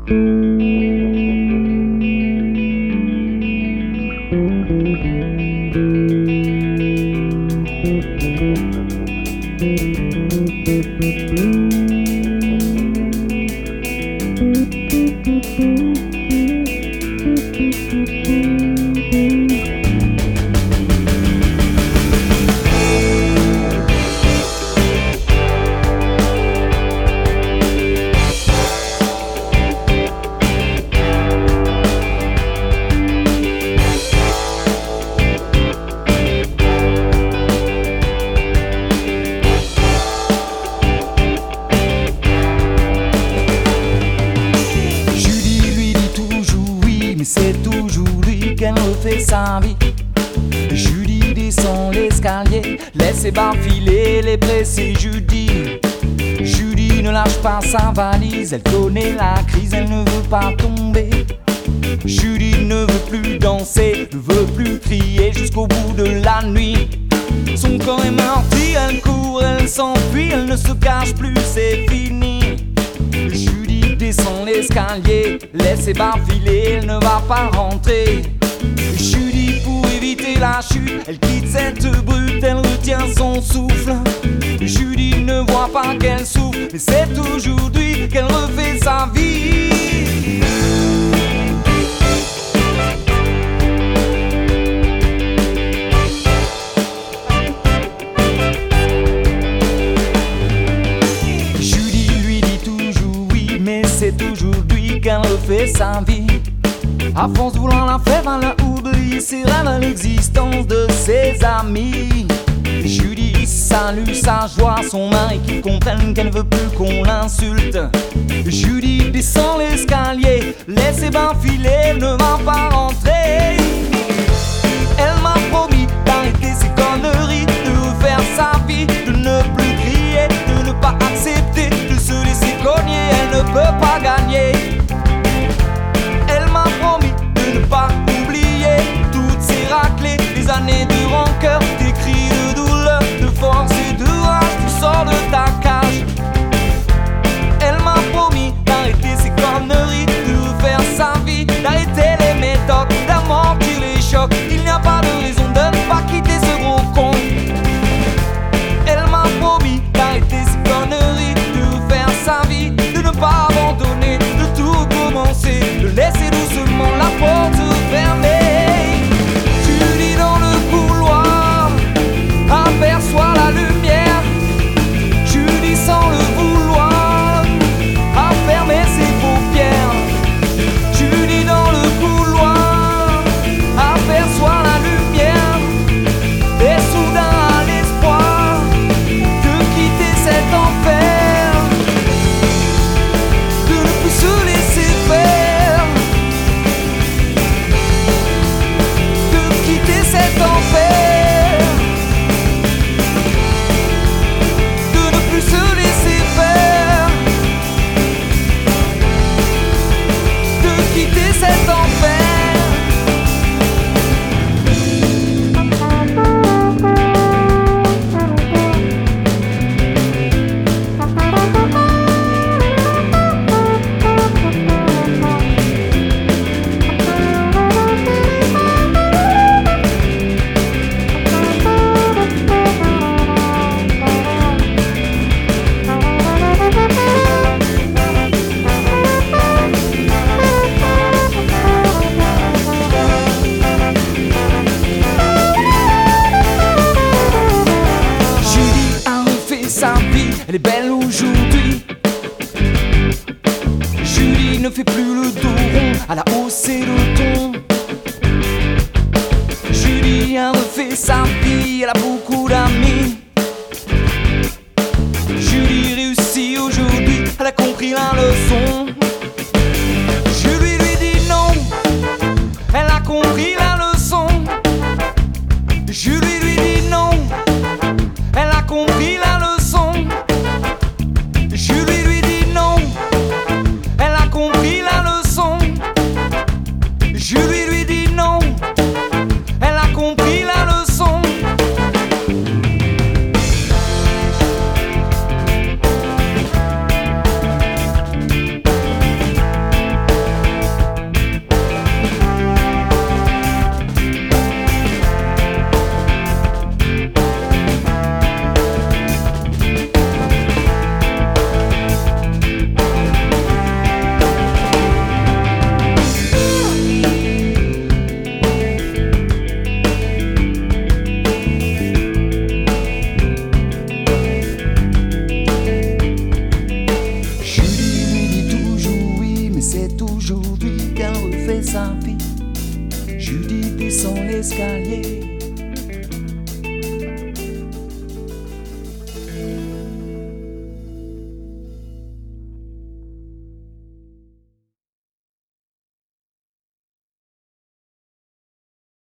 C'est toujours lui qu'elle refait sa vie. Judy descend l'escalier, laisse ses bas filer les pressés. Judy ne lâche pas sa valise, elle connaît la crise, elle ne veut pas tomber. Judy ne veut plus danser, ne veut plus crier jusqu'au bout de la nuit. Son corps est meurtri, elle court, elle s'enfuit, elle ne se cache plus, c'est fini. Judy descend l'escalier, laisse ses bas filer, elle ne va pas rentrer. Judy, pour éviter la chute, elle quitte cette brute, elle retient son souffle. Judy ne voit pas qu'elle souffre, mais c'est aujourd'hui qu'elle refait sa vie. C'est aujourd'hui qu'elle refait sa vie. À force de vouloir la faire, elle a oublié ses rêves, l'existence de ses amis. Judy salue sa joie, son mari qui comprenne qu'elle ne veut plus qu'on l'insulte. Judy descend l'escalier, laisse ses bas filer, elle ne va pas rentrer. Elle m'a promis d'arrêter ses conneries, de refaire sa vie, de ne plus crier, de ne pas accepter, de se laisser cogner. Elle ne peut pas gagner. Elle m'a promis de ne pas oublier toutes ces raclées, des années de rancœur, des cris de douleur, de force et de rage. Tu sors de ta cage. Elle m'a promis d'arrêter ses conneries, de refaire sa vie, d'arrêter les méthodes, d'amortir les chocs. Il n'y a pas de raison de ne pas quitter ce gros con. Elle m'a promis d'arrêter ses conneries, de refaire sa vie, de ne pas abandonner, de tout recommencer, de laisser doucement la porte fermée. Judy dans le couloir aperçoit la lumière. Judy sans le vouloir a fermé ses paupières. Judy dans le couloir aperçoit la lumière. Et soudain a l'espoir de quitter cet enfer, de ne plus se laisser faire, de quitter cet enfer, de ne plus se laisser faire, de quitter cet enfer. Sa vie, elle est belle aujourd'hui. Judy ne fait plus le dos rond, elle a haussé le ton. Judy a refait sa vie, elle a beaucoup d'amis.